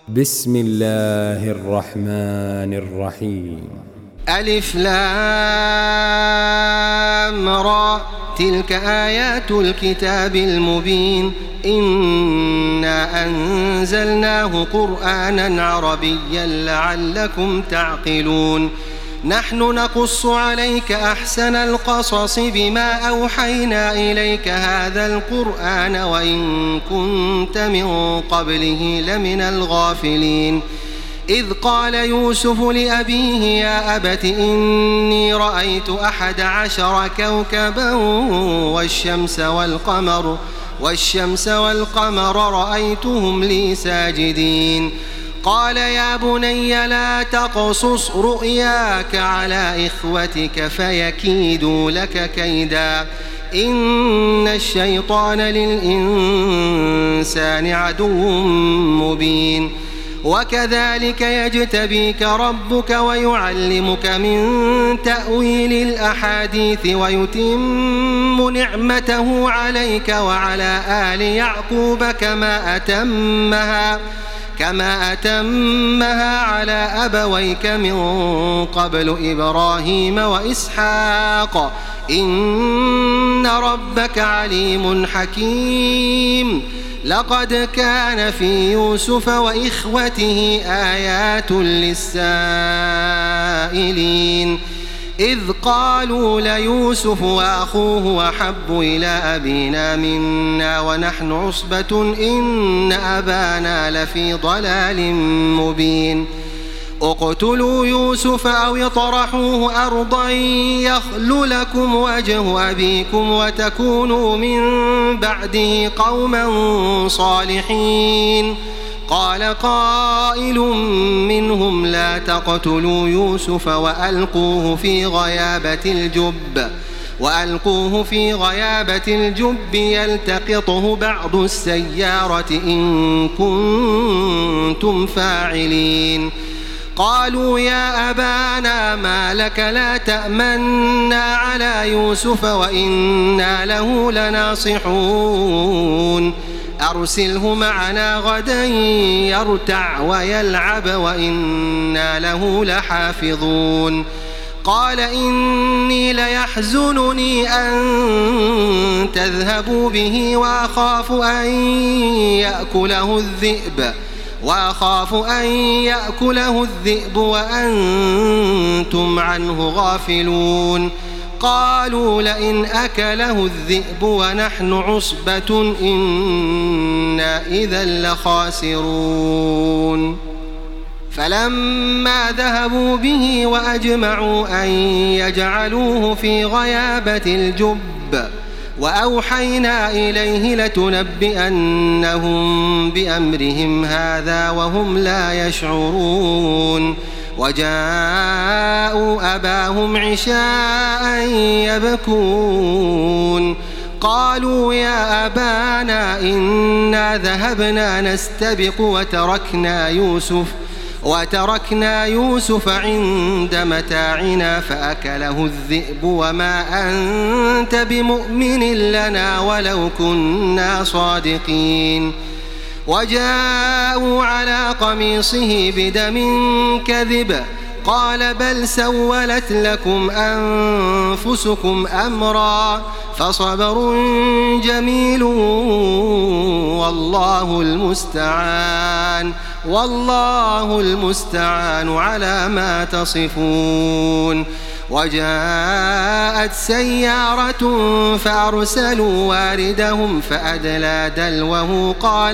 بسم الله الرحمن الرحيم. ألف لام را، تلك آيات الكتاب المبين. إنا أنزلناه قرآنا عربيا لعلكم تعقلون. نحن نقص عليك أحسن القصص بما أوحينا إليك هذا القرآن وإن كنت من قبله لمن الغافلين. إذ قال يوسف لأبيه يا أبت إني رأيت 11 كوكبا والشمس والقمر رأيتهم لي ساجدين. قال يا بني لا تقصص رؤياك على إخوتك فيكيدوا لك كيدا إن الشيطان للإنسان عدو مبين. وكذلك يجتبيك ربك ويعلمك من تأويل الأحاديث ويتم نعمته عليك وعلى آل يعقوب كما أتمها على أبويك من قبل إبراهيم وإسحاق إن ربك عليم حكيم. لقد كان في يوسف وإخوته آيات للسائلين إذ قالوا ليوسف وأخوه أحب إلى أبينا منا ونحن عصبة إن أبانا لفي ضلال مبين. اقتلوا يوسف أو اطرحوه أرضا يخل لكم وجه أبيكم وتكونوا من بعده قوما صالحين. قال قائل منهم لا تقتلوا يوسف وألقوه في غيابة الجب يلتقطه بعض السيارة إن كنتم فاعلين. قالوا يا أبانا ما لك لا تأمنا على يوسف وإنا له لناصحون. أرسله معنا غدا يرتع ويلعب وإنا له لحافظون. قال إني ليحزنني أن تذهبوا به وأخاف أن يأكله الذئب وأنتم عنه غافلون. قالوا لئن أكله الذئب ونحن عصبة إنا إذا لخاسرون. فلما ذهبوا به وأجمعوا أن يجعلوه في غيابة الجب وأوحينا إليه لتنبئنهم بأمرهم هذا وهم لا يشعرون. وجاءوا أباهم عشاء يبكون. قالوا يا أبانا إنا ذهبنا نستبق وتركنا يوسف عند متاعنا فأكله الذئب وما أنت بمؤمن لنا ولو كنا صادقين. وجاءوا على قميصه بدم كذب قال بل سولت لكم أنفسكم أمرا فصبر جميل والله المستعان على ما تصفون. وجاءت سيارة فأرسلوا واردهم فأدلى دلوه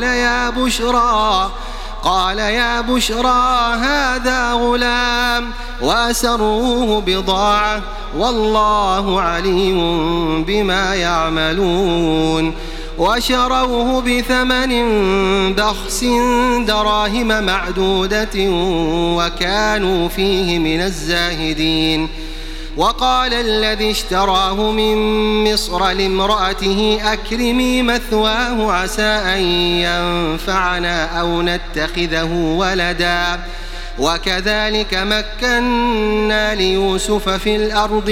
قال يا بشرى هذا غلام وأسروه بضاعة والله عليم بما يعملون. وشروه بثمن بخس دراهم معدودة وكانوا فيه من الزاهدين. وقال الذي اشتراه من مصر لامرأته أكرمي مثواه عسى أن ينفعنا أو نتخذه ولدا. وكذلك مكنا ليوسف في الأرض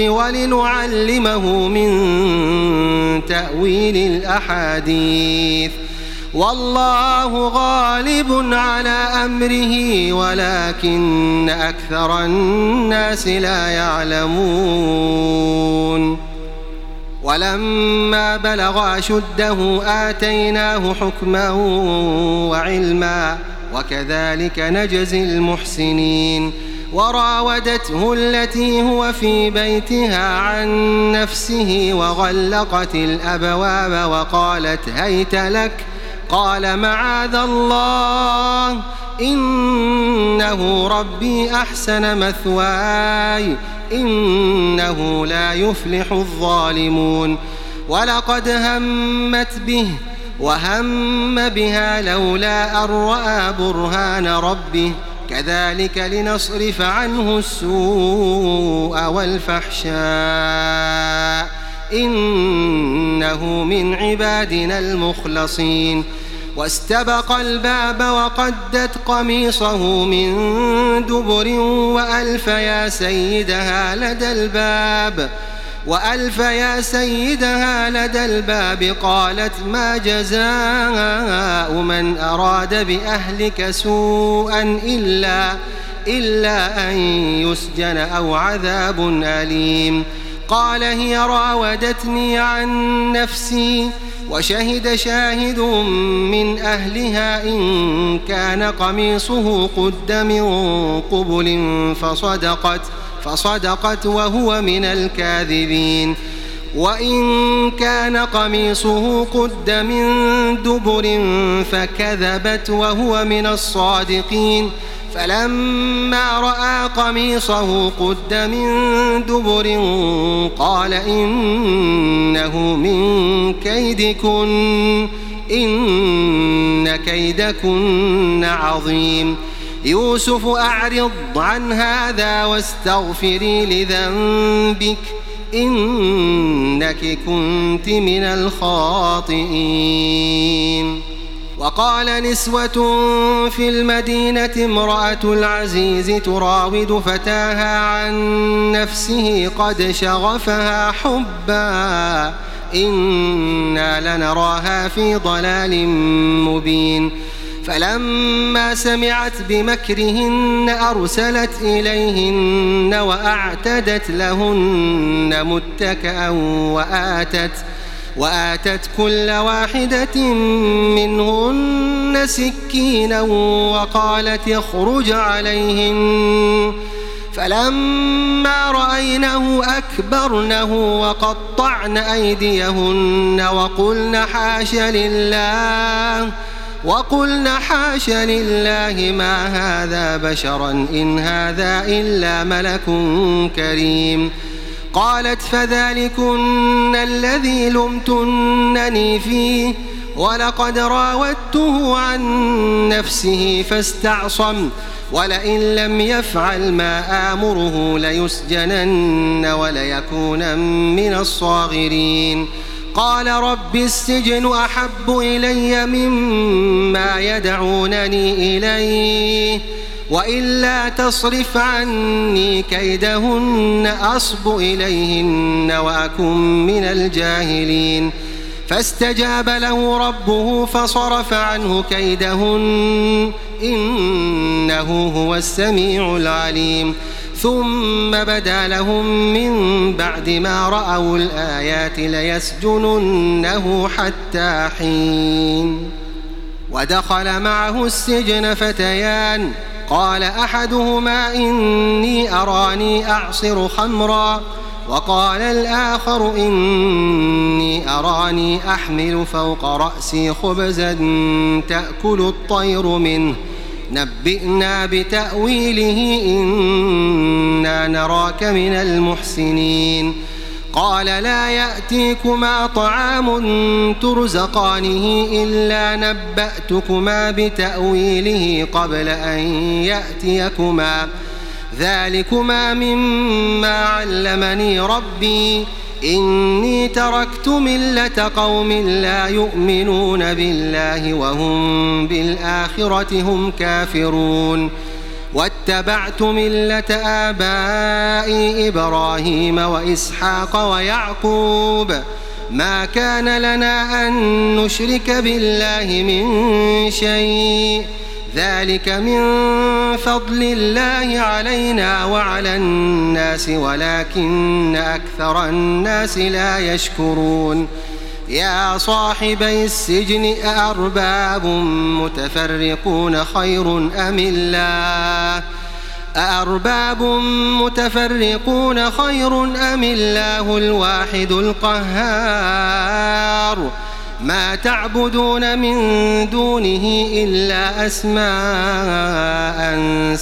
ولنعلمه من تأويل الأحاديث والله غالب على أمره ولكن أكثر الناس لا يعلمون ولما بلغ أشده آتيناه حكما وعلما وكذلك نجزي المحسنين وراودته التي هو في بيتها عن نفسه وغلقت الأبواب وقالت هيت لك قال معاذ الله إنه ربي أحسن مثواي إنه لا يفلح الظالمون ولقد همت به وهم بها لولا أن رأى برهان ربه كذلك لنصرف عنه السوء والفحشاء إنه من عبادنا المخلصين واستبق الباب وقدت قميصه من دبر وألف يا سيدها لدى الباب قالت ما جزاء من أراد بأهلك سوءا إلا أن يسجن أو عذاب أليم قال هي راودتني عن نفسي وشهد شاهد من أهلها إن كان قميصه قد من قبل فصدقت وهو من الكاذبين وإن كان قميصه قد من دبر فكذبت وهو من الصادقين فلما رأى قميصه قد من دبر قال إنه من كيدكن إن كيدكن عظيم يوسف أعرض عن هذا واستغفري لذنبك إنك كنت من الخاطئين وقال نسوة في المدينة امرأة العزيز تراود فتاها عن نفسه قد شغفها حبا إنا لنراها في ضلال مبين فلما سمعت بمكرهن أرسلت إليهن وأعتدت لهن متكئا وآتت كل واحدة منهن سكينا وقالت اخرج عليهن فلما رأينه أكبرنه وقطعن أيديهن وقلن حاش لله ما هذا بشرا إن هذا إلا ملك كريم قالت فذلكن الذي لمتنني فيه ولقد راودته عن نفسه فاستعصم ولئن لم يفعل ما آمره ليسجنن وليكون من الصاغرين قال رب السجن أحب إلي مما يدعونني إليه وإلا تصرف عني كيدهن أصب إليهن وأكن من الجاهلين فاستجاب له ربه فصرف عنه كيدهن إنه هو السميع العليم ثم بدا لهم من بعد ما رأوا الآيات ليسجننه حتى حين ودخل معه السجن فتيان قال أحدهما إني أراني أعصر خمرا وقال الآخر إني أراني أحمل فوق رأسي خبزا تأكل الطير منه نبئنا بتأويله إنا نراك من المحسنين قال لا يأتيكما طعام ترزقانه إلا نبأتكما بتأويله قبل أن يأتيكما ذلكما مما علمني ربي إني تركت ملة قوم لا يؤمنون بالله وهم بالآخرة هم كافرون واتبعت ملة آبائي إبراهيم وإسحاق ويعقوب ما كان لنا أن نشرك بالله من شيء ذلك من فضل الله علينا وعلى الناس ولكن أكثر الناس لا يشكرون يا صاحبي السجن أأرباب متفرقون خير أم الله الواحد القهار ما تعبدون من دونه إلا أسماء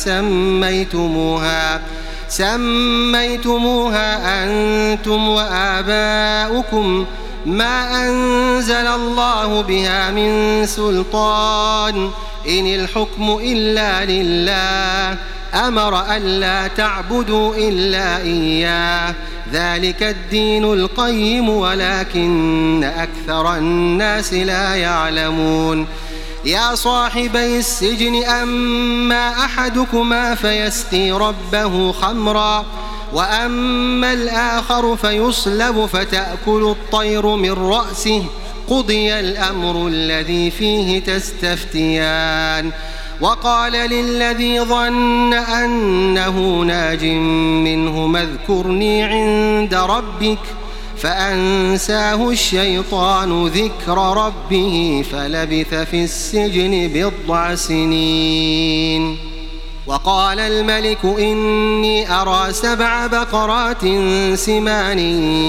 سميتموها أنتم وآباؤكم ما أنزل الله بها من سلطان إن الحكم إلا لله أمر ألا تعبدوا إلا إياه ذلك الدين القيم ولكن أكثر الناس لا يعلمون يا صاحبي السجن أما أحدكما فيسقي ربه خمرا وأما الآخر فيصلب فتأكل الطير من رأسه قضي الأمر الذي فيه تستفتيان وقال للذي ظن أنه ناج منهما اذكرني عند ربك فأنساه الشيطان ذكر ربه فلبث في السجن 9 سنين وقال الملك إني أرى 7 بقرات سمان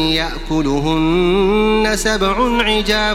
يأكلهن 7 عجاف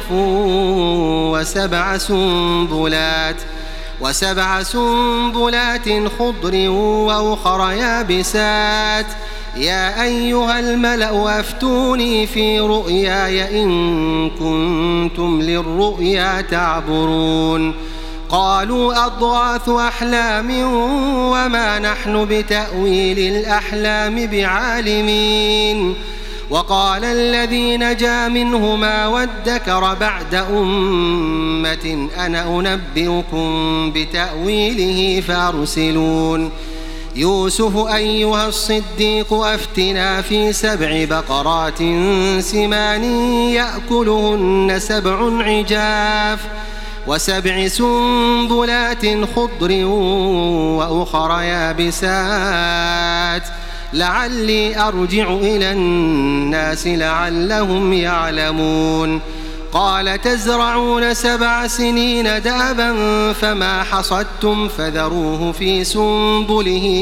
و7 سنبلات خضر وأخر يابسات يا أيها الملأ أفتوني في رؤياي إن كنتم للرؤيا تعبرون قالوا أضغاث أحلام وما نحن بتأويل الأحلام بعالمين وقال الذي نجا منهما وادكر بعد أمة أنا أنبئكم بتأويله فأرسلون يوسف أيها الصديق أفتنا في 7 بقرات سمان يأكلهن 7 عجاف و7 سنبلات خضر وأخر يابسات لعلي أرجع إلى الناس لعلهم يعلمون قال تزرعون 7 سنين دابا فما حصدتم فذروه في سنبله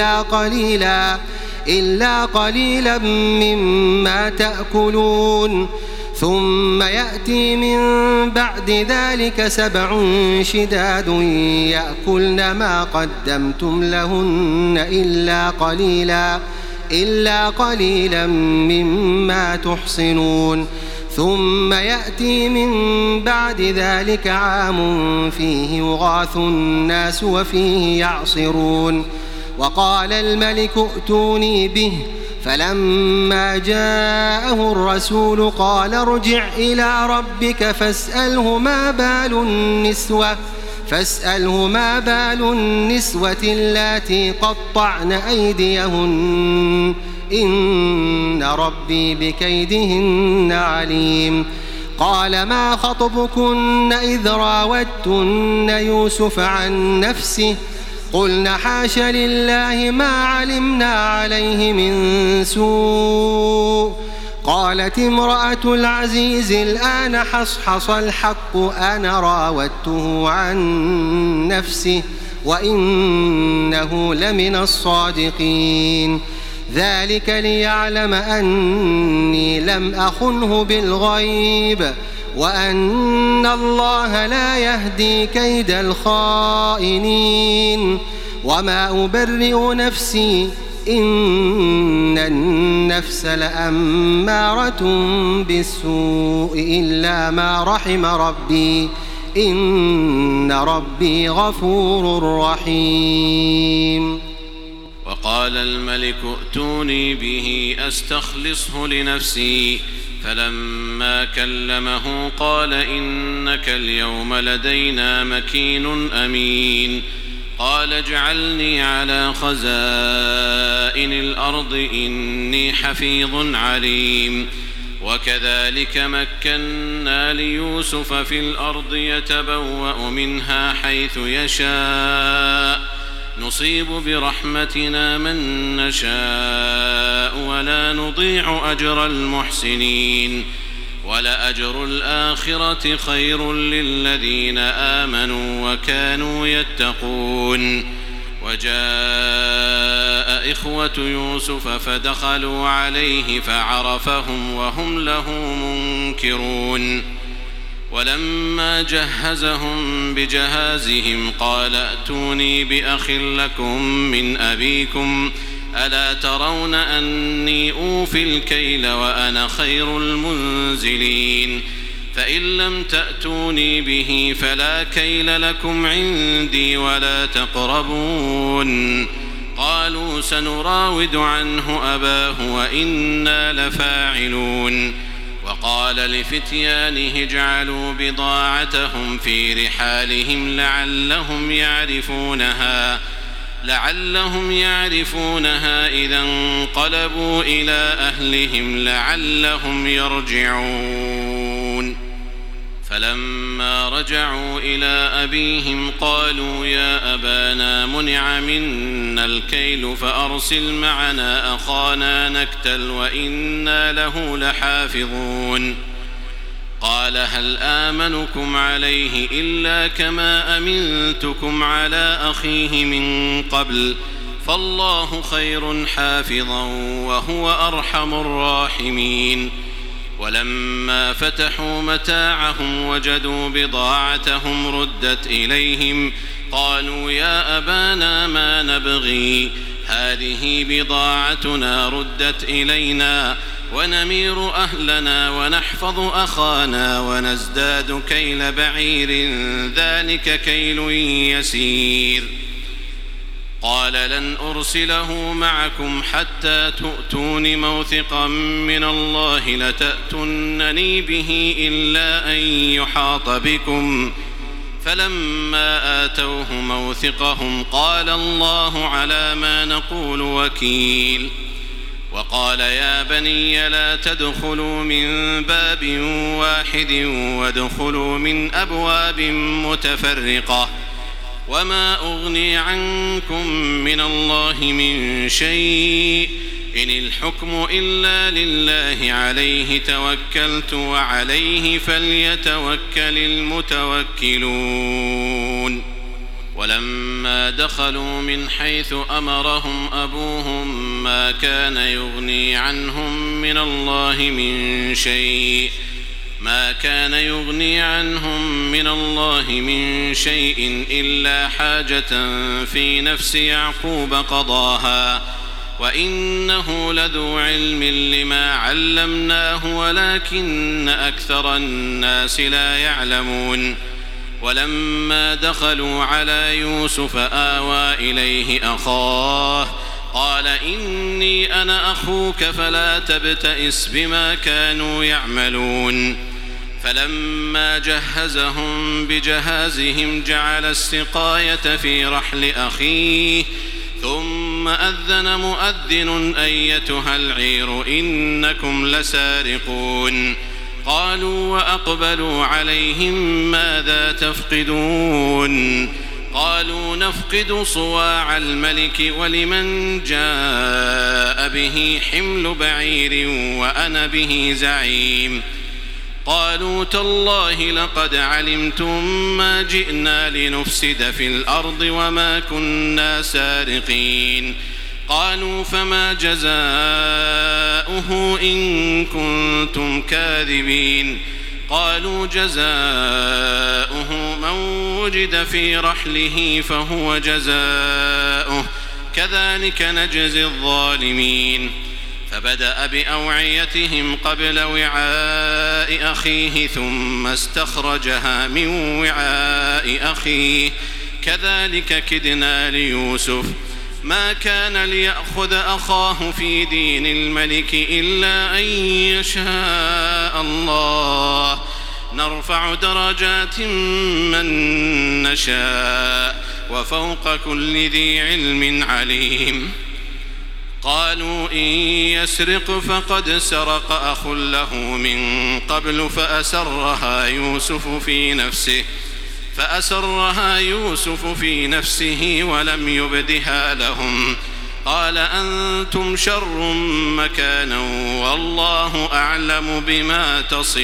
إلا قليلا مما تأكلون ثم يأتي من بعد ذلك 7 شداد يأكلن ما قدمتم لهن إلا قليلا مما تحصنون ثم يأتي من بعد ذلك عام فيه يغاث الناس وفيه يعصرون وقال الملك ائتوني به فلما جاءه الرسول قال ارجع إلى ربك فاسأله ما بال النسوة اللاتي قطعن أيديهن إن ربي بكيدهن عليم قال ما خطبكن إذ راوتن يوسف عن نفسه قلن حاش لله ما علمنا عليه من سوء قالت امرأة العزيز الآن حصحص الحق أنا راودته عن نفسه وإنه لمن الصادقين ذلك ليعلم أني لم أخنه بالغيب وأن الله لا يهدي كيد الخائنين وما أبرئ نفسي إن النفس لأمارة بالسوء إلا ما رحم ربي إن ربي غفور رحيم وقال الملك ائتوني به أستخلصه لنفسي فلما كلمه قال إنك اليوم لدينا مكين أمين قال اجعلني على خزائن الأرض إني حفيظ عليم وكذلك مكنا ليوسف في الأرض يتبوأ منها حيث يشاء نصيب برحمتنا من نشاء ولا نضيع أجر المحسنين ولأجر الآخرة خير للذين آمنوا وكانوا يتقون. وجاء إخوة يوسف فدخلوا عليه فعرفهم وهم له منكرون. ولما جهزهم بجهازهم قال ائتوني بأخ لكم من أبيكم ألا ترون أني أوفي الكيل وأنا خير المنزلين فإن لم تأتوني به فلا كيل لكم عندي ولا تقربون. قالوا سنراود عنه أباه وإنا لفاعلون. وقال لفتيانه اجعلوا بضاعتهم في رحالهم لعلهم يعرفونها إذا انقلبوا إلى أهلهم لعلهم يرجعون. فلما رجعوا إلى أبيهم قالوا يا أبانا منع منا الكيل فأرسل معنا أخانا نكتل وإنا له لحافظون. قال هل آمنكم عليه إلا كما أمنتكم على أخيه من قبل فالله خير حافظا وهو أرحم الراحمين. ولما فتحوا متاعهم وجدوا بضاعتهم ردت إليهم قالوا يا أبانا ما نبغي هذه بضاعتنا ردت إلينا ونمير أهلنا ونحفظ أخانا ونزداد كيل بعير ذلك كيل يسير. قال لن أرسله معكم حتى تؤتون موثقا من الله لتأتونني به إلا أن يحاط بكم. فلما آتوه موثقهم قال الله على ما نقول وكيل. وقال يا بني لا تدخلوا من باب واحد وادخلوا من أبواب متفرقة وما أغني عنكم من الله من شيء إن الحكم إلا لله عليه توكلت وعليه فليتوكل المتوكلون. ولما دخلوا من حيث أمرهم أبوهم ما كان يغني عنهم من الله من شيء إلا حاجة في نفس يعقوب قضاها وإنه لذو علم لما علمناه ولكن أكثر الناس لا يعلمون. ولما دخلوا على يوسف آوى إليه أخاه قال إني أنا أخوك فلا تبتئس بما كانوا يعملون. فلما جهزهم بجهازهم جعل السقاية في رحل أخيه ثم أذن مؤذن أيتها العير إنكم لسارقون. قالوا وأقبلوا عليهم ماذا تفقدون؟ قالوا نفقد صواع الملك ولمن جاء به حمل بعير وأنا به زعيم. قالوا تالله لقد علمتم ما جئنا لنفسد في الأرض وما كنا سارقين. قالوا فما جزاؤه إن كنتم كاذبين؟ قالوا جزاؤه من وجد في رحله فهو جزاؤه كذلك نجزي الظالمين. فبدأ بأوعيتهم قبل وعاء أخيه ثم استخرجها من وعاء أخيه كذلك كدنا ليوسف. ما كان ليأخذ أخاه في دين الملك إلا أن يشاء الله نرفع درجات من نشاء وفوق كل ذي علم عليم. قالوا إن يسرق فقد سرق أخ له من قبل فأسرها يوسف في نفسه ولم يبدها لهم. قال أنتم شر مكانا والله أعلم بما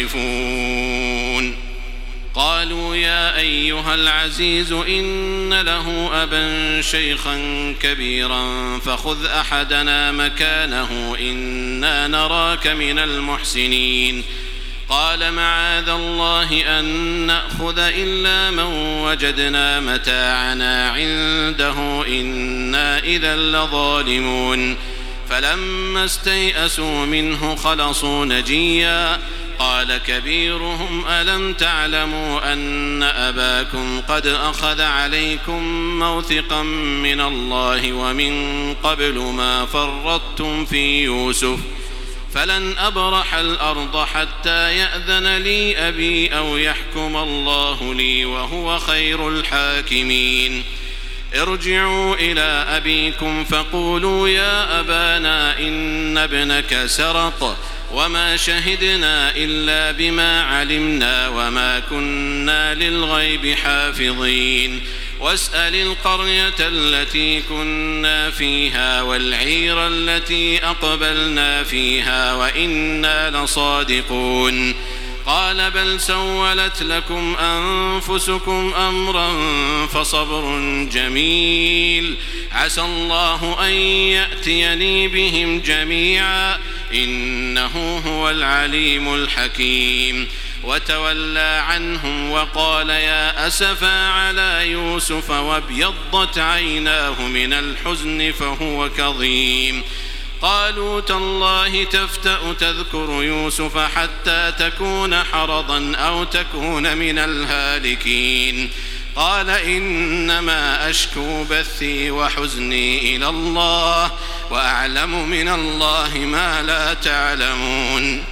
تصفون. قالوا يا أيها العزيز إن له أبا شيخا كبيرا فخذ أحدنا مكانه إنا نراك من المحسنين. قال معاذ الله أن نأخذ إلا من وجدنا متاعنا عنده إنا إذا لظالمون. فلما استيئسوا منه خلصوا نجيا. قال كبيرهم ألم تعلموا أن أباكم قد أخذ عليكم موثقا من الله ومن قبل ما فرطتم في يوسف فلن أبرح الأرض حتى يأذن لي أبي أو يحكم الله لي وهو خير الحاكمين. ارجعوا إلى أبيكم فقولوا يا أبانا إن ابنك سرق وما شهدنا إلا بما علمنا وما كنا للغيب حافظين. واسأل القرية التي كنا فيها والعير التي أقبلنا فيها وإنا لصادقون. قال بل سولت لكم أنفسكم أمرا فصبر جميل عسى الله أن يأتيني بهم جميعا إنه هو العليم الحكيم. وتولى عنهم وقال يا أسفا على يوسف وابيضت عيناه من الحزن فهو كظيم. قالوا تالله تفتأ تذكر يوسف حتى تكون حرضا أو تكون من الهالكين. قال إنما أشكو بثي وحزني إلى الله وأعلم من الله ما لا تعلمون.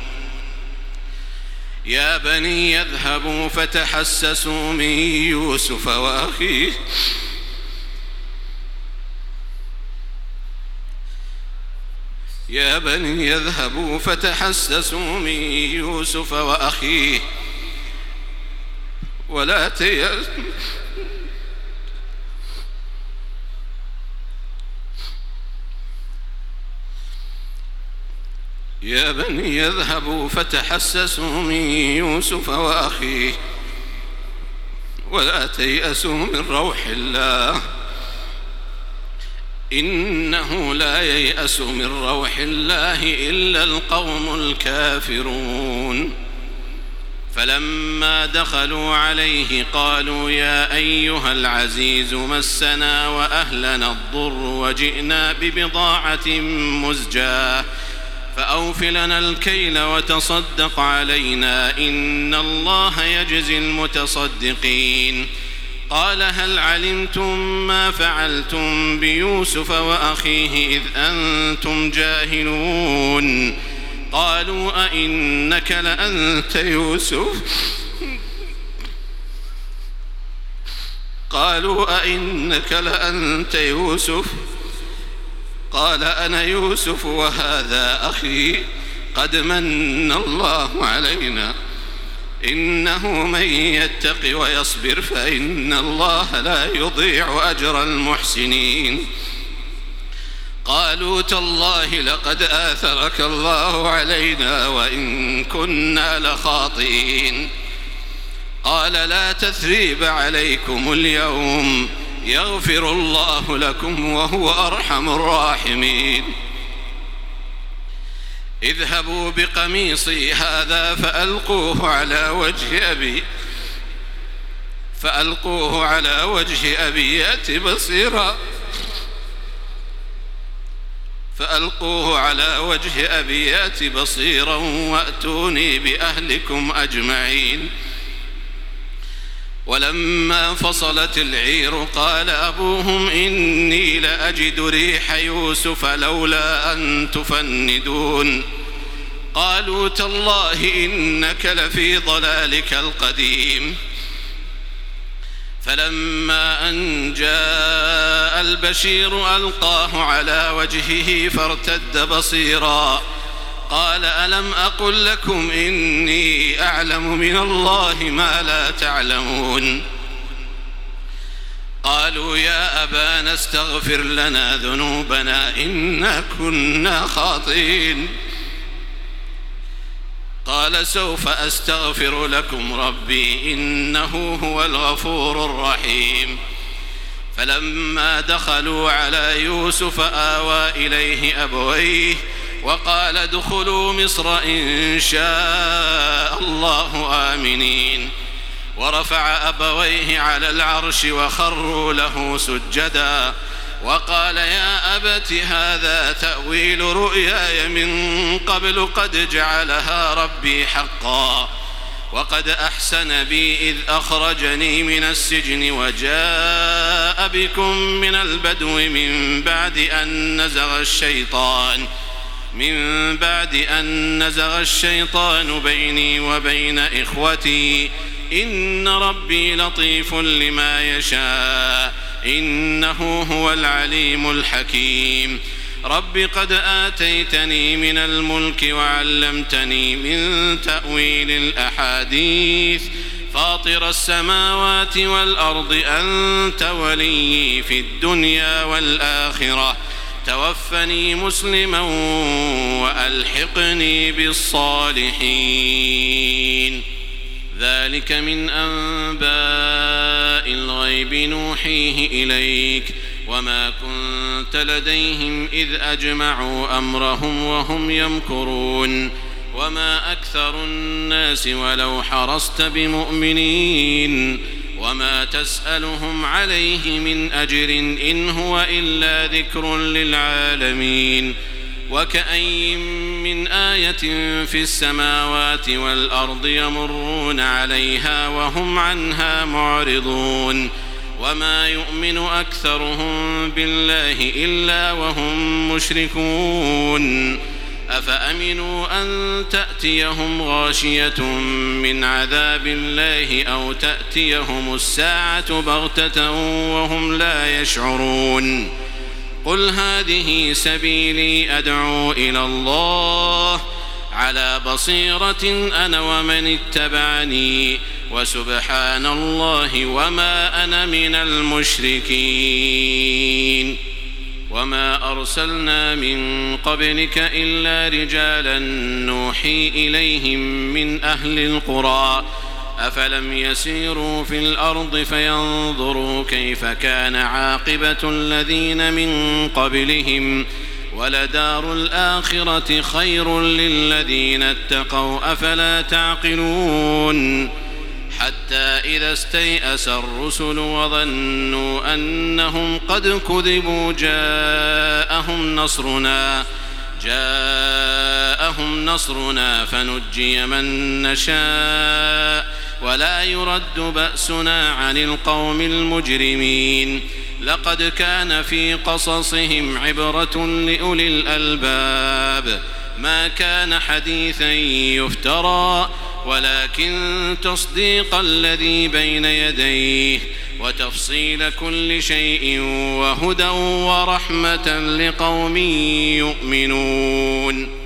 يا بني يذهبوا فتحسسوا من يوسف وأخيه ولا تيأسوا يا بني يذهبوا فتحسسوا من يوسف وأخيه ولا تيأسوا من روح الله إنه لا ييأس من روح الله إلا القوم الكافرون. فلما دخلوا عليه قالوا يا أيها العزيز مسنا وأهلنا الضر وجئنا ببضاعة مزجاة فأوف لنا الكيل وتصدق علينا إن الله يجزي المتصدقين. قال هل علمتم ما فعلتم بيوسف وأخيه إذ أنتم جاهلون؟ قالوا أئنك لأنت يوسف قال أنا يوسف وهذا أخي قد من الله علينا إنه من يتق ويصبر فإن الله لا يضيع أجر المحسنين. قالوا تالله لقد آثرك الله علينا وإن كنا لخاطئين. قال لا تثريب عليكم اليوم يغفر الله لكم وهو أرحم الراحمين. اذهبوا بقميصي هذا فألقوه على وجه أبي يأت بصيرا وأتوني بأهلكم أجمعين. ولما فصلت العير قال أبوهم إني لأجد ريح يوسف لولا أن تفندون. قالوا تالله إنك لفي ضلالك القديم. فلما أن جاء البشير ألقاه على وجهه فارتد بصيرا قال ألم أقل لكم إني أعلم من الله ما لا تعلمون قالوا يا أبانا استغفر لنا ذنوبنا إنا كنا خاطئين قال سوف أستغفر لكم ربي إنه هو الغفور الرحيم فلما دخلوا على يوسف آوى إليه أبويه وقال ادخلوا مصر إن شاء الله آمنين ورفع أبويه على العرش وخروا له سجدا وقال يا أبت هذا تأويل رؤياي من قبل قد جعلها ربي حقا وقد أحسن بي إذ أخرجني من السجن وجاء بكم من البدو من بعد أن نزغ الشيطان بيني وبين إخوتي إن ربي لطيف لما يشاء إنه هو العليم الحكيم رب قد آتيتني من الملك وعلمتني من تأويل الأحاديث فاطر السماوات والأرض أنت ولي في الدنيا والآخرة توفني مسلما وألحقني بالصالحين ذلك من أنباء الغيب نوحيه إليك وما كنت لديهم إذ أجمعوا أمرهم وهم يمكرون وما أكثر الناس ولو حرصت بمؤمنين وما تسألهم عليه من أجر إن هو إلا ذكر للعالمين وكأين من آية في السماوات والأرض يمرون عليها وهم عنها معرضون وما يؤمن أكثرهم بالله إلا وهم مشركون أفأمنوا أن تأتيهم غاشية من عذاب الله أو تأتيهم الساعة بغتة وهم لا يشعرون قل هذه سبيلي أدعو إلى الله على بصيرة أنا ومن اتبعني وسبحان الله وما أنا من المشركين وما أرسلنا من قبلك إلا رجالا نوحي إليهم من أهل القرى أفلم يسيروا في الأرض فينظروا كيف كان عاقبة الذين من قبلهم ولدار الآخرة خير للذين اتقوا أفلا تعقلون حتى إذا استيأس الرسل وظنوا أنهم قد كذبوا جاءهم نصرنا فنجي من نشاء ولا يرد بأسنا عن القوم المجرمين لقد كان في قصصهم عبرة لأولي الألباب ما كان حديثا يفترى ولكن تصديق الذي بين يديه وتفصيل كل شيء وهدى ورحمة لقوم يؤمنون